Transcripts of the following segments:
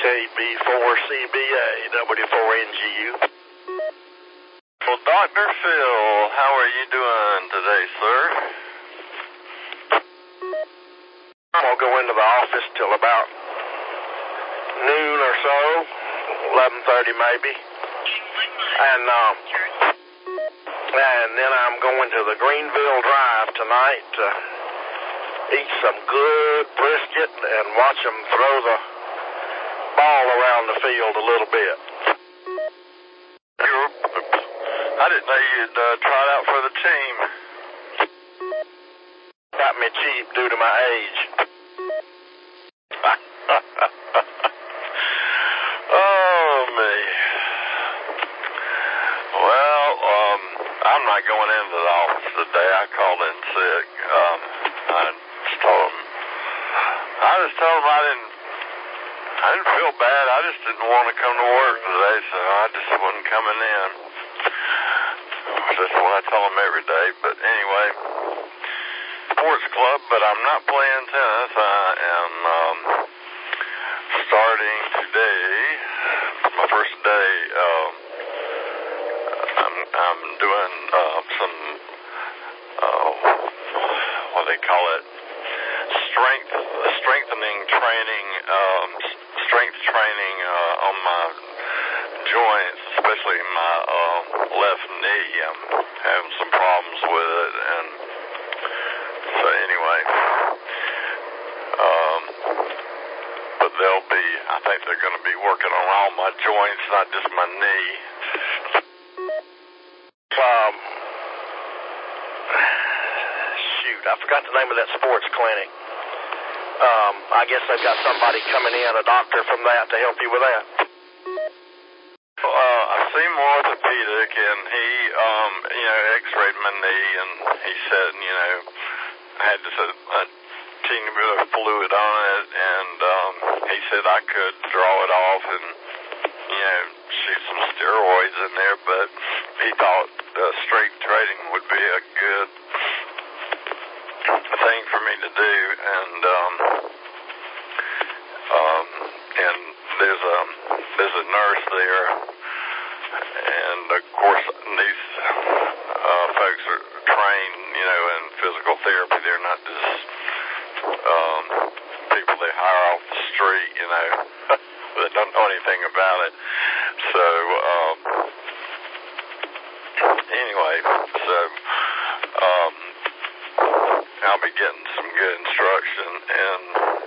KB4CBA, W4NGU. Well, Dr. Phil, how are you doing today, sir? I'm going to go into the office till about noon or so, 11:30 maybe. And then I'm going to the Greenville Drive tonight to eat some good brisket and watch them throw the ball around the field a little bit. I didn't know you'd tried out for the team. Got me cheap due to my age. Oh, me. Well, I'm not going into the office today. I called in sick. I just told him I didn't feel bad. I just didn't want to come to work today, so I just wasn't coming in. That's what I tell them every day. But anyway, sports club, but I'm not playing tennis. I am starting today. My first day. I'm doing some what they call it, strengthening training, strength training on my joints, especially my left knee. I'm having some problems with it, and so anyway, but I think they're going to be working on all my joints, not just my knee. I forgot the name of that sports clinic. I guess they've got somebody coming in, a doctor from that, to help you with that. I've seen more orthopedic, and he, x-rayed my knee, and he said, I had just a teeny bit of fluid on it, and he said I could draw it off and, shoot some steroids in there, but he thought strength training would be a good thing for me to do, and there's a nurse there, and of course these folks are trained, in physical therapy. They're not just people they hire off the street, that don't know anything about it. So anyway, I'll be getting some good instruction, and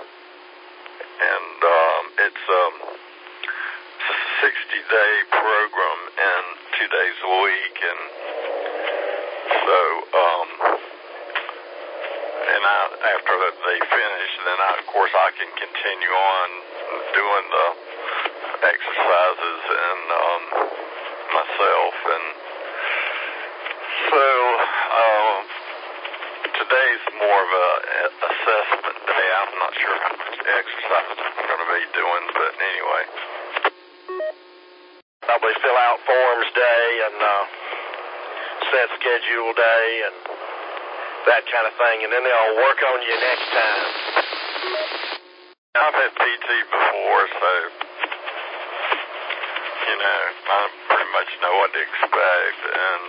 it's a 60-day program and 2 days a week, and so after they finish, then of course I can continue on doing the exercises and myself, and so today's more of a assessment day. I'm not sure how much exercise I'm going to be doing, but anyway. Probably fill out forms day and set schedule day and that kind of thing, and then they'll work on you next time. I've had PT before, so I pretty much know what to expect, and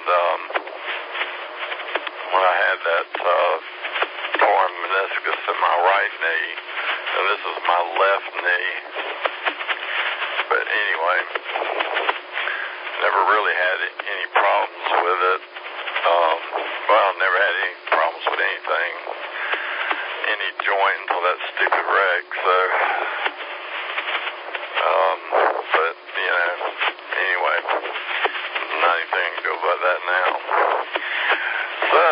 when I had that torn meniscus in my right knee, and this is my left knee, but anyway, never really had any problems with it. Never had any problems with anything, any joint until that stupid wreck, so, but, anyway, not anything to go by that now. So,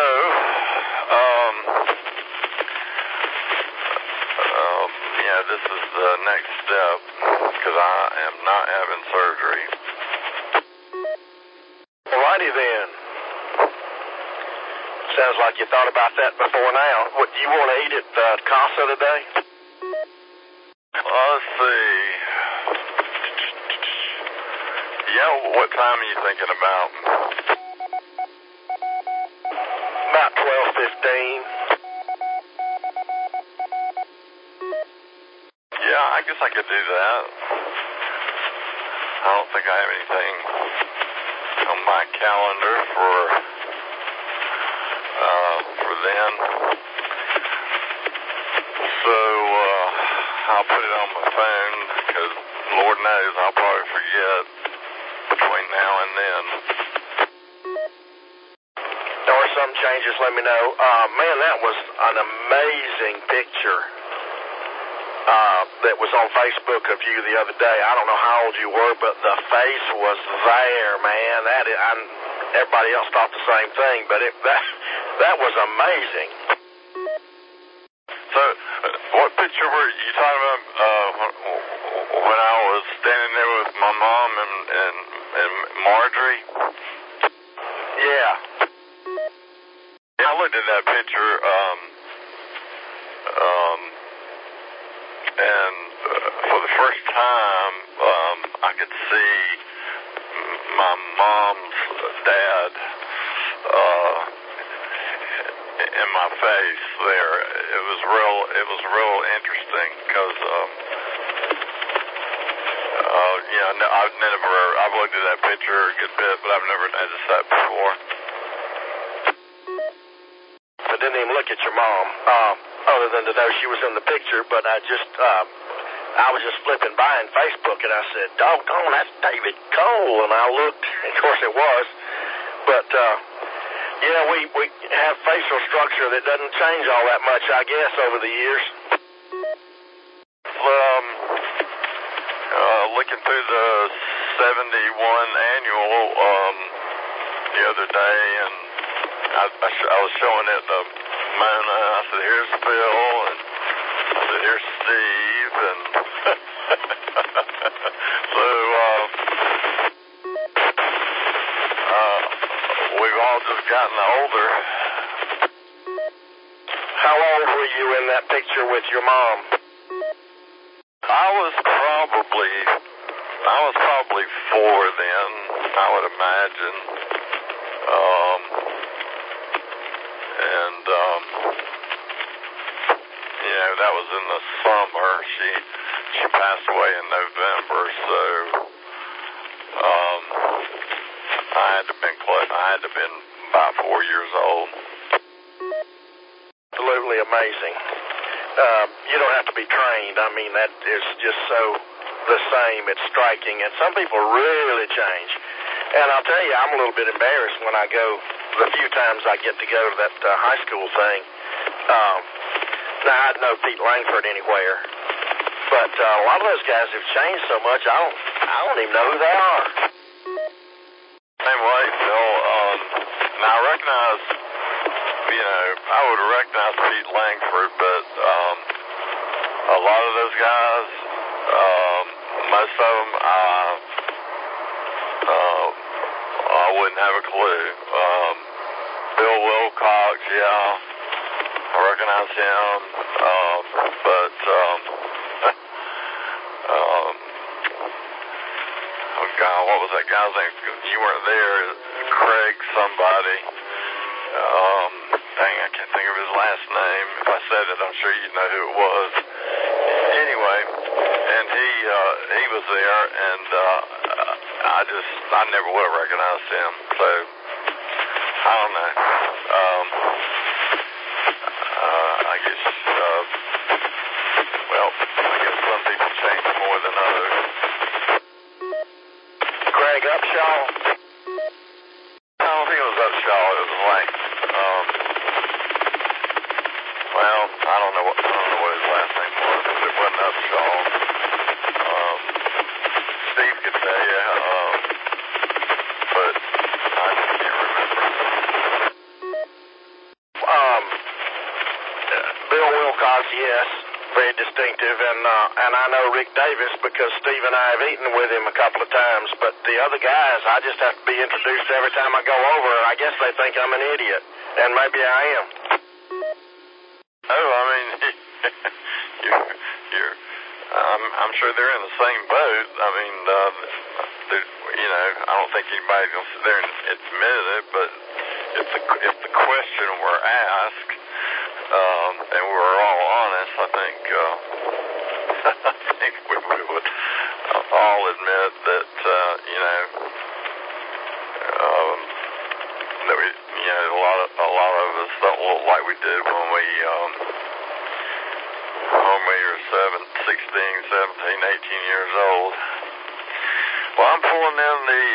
this is the next step, because I am not having surgery. Alrighty then. Sounds like you thought about that before now. What, do you want to eat at Casa today? Let's see. Yeah, what time are you thinking about? About 12:15. Yeah, I guess I could do that. I don't think I have anything on my calendar for then. So I'll put it on my phone because Lord knows I'll probably forget between now and then. Or some changes, let me know. Man, that was an amazing picture that was on Facebook of you the other day. I don't know how old you were, but the face was there, man. Everybody else thought the same thing, but that was amazing. So, what picture were you talking about when I was standing there with my mom and Marjorie? Yeah. Yeah, I looked at that picture, and for the first time, I could see my mom's dad in my face there. It was real interesting because I've looked at that picture a good bit, but I've never noticed that before. I didn't even look at your mom, other than to know she was in the picture, but I was just flipping by on Facebook, and I said, doggone, that's David Cole, and I looked, of course it was, but, yeah, we have facial structure that doesn't change all that much, I guess, over the years. Looking through the 71 annual the other day, and I was showing it to Mona. I said, here's Phil, and I said, here's Steve, and so we've all just gotten older. How old were you in that picture with your mom? I was probably 4 then, I would imagine. That was in the summer. She passed away in November, so I had to been about 4 years old. Absolutely amazing. You don't have to be trained. I mean, that is just so the same. It's striking, and some people really change. And I'll tell you, I'm a little bit embarrassed when I go, the few times I get to go to that high school thing. Now, I know Pete Langford anywhere, but a lot of those guys have changed so much, I don't even know who they are. Same way, Phil. Now, I recognize, I would recognize Pete Langford, but a lot of those guys, most of them, I wouldn't have a clue. Bill Wilcox, yeah. I recognize him, but oh God, what was that guy's name? You weren't there. Craig somebody. Dang, I can't think of his last name. If I said it, I'm sure you'd know who it was. Anyway, and he was there, and I never would have recognized him. So I don't know. I guess some people change more than others. Craig Upshaw? I don't think it was Upshaw. It was like, I don't know what his last name was, but it wasn't Upshaw. Steve could tell you, but I just can't remember. Bill Wilcox, yes, very distinctive, and I know Rick Davis because Steve and I have eaten with him a couple of times, but the other guys, I just have to be introduced every time I go over, and I guess they think I'm an idiot, and maybe I am. Oh, I mean, I'm sure they're in the same boat. I mean, I don't think anybody's going to sit there and admit it, but if the question were asked, and we were all honest, I think I think we would all admit that, that we, a lot of us don't look like we did when we were 16, 17, 18 years old. Well, I'm pulling in the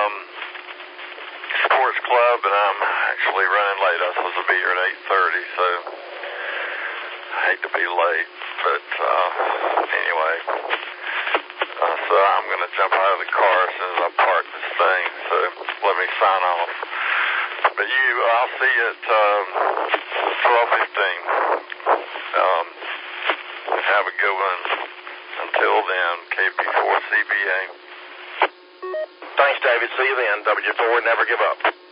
sports club, and I'm actually running late. I was supposed to be here at 8:30, so I hate to be late, but anyway. So I'm going to jump out of the car as soon as I park this thing, so let me sign off. But I'll see you at 12:15. Have a good one. Until then, KB4CBA. Thanks, David. See you then. W4, never give up.